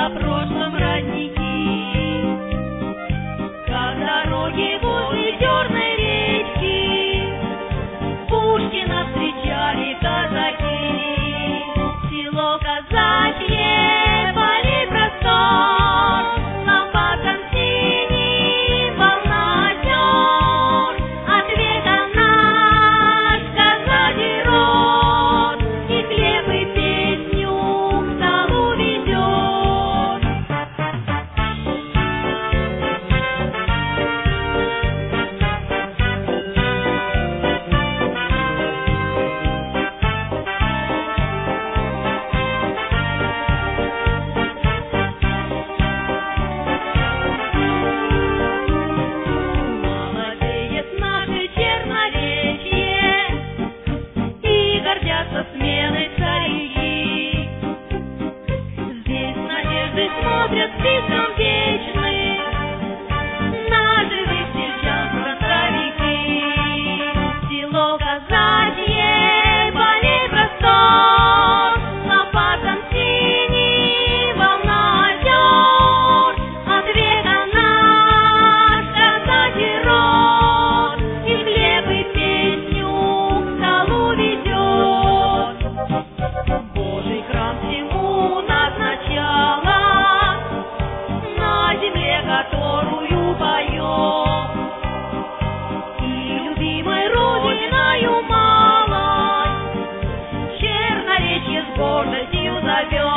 о прошлом родники, как дороги возле Черной речки Пушкина встречали казаки. Село казачье, полей простор, лампадкам синий волна озер. От века наш казачий род и хлеб и песню к столу ведет. Молодеет наше Черноречье, и гордятся сменой цари. Здесь надежды смотрят списком вечным на живых сельчан фронтовики. Село казачье, полей простор, лампадкам синий волна озер. От века наш казачий род и хлеб и песню к столу ведет. Божий храм всему назначала, на земле которую поет, и любимой родиною малой Черноречье с гордостью зовет.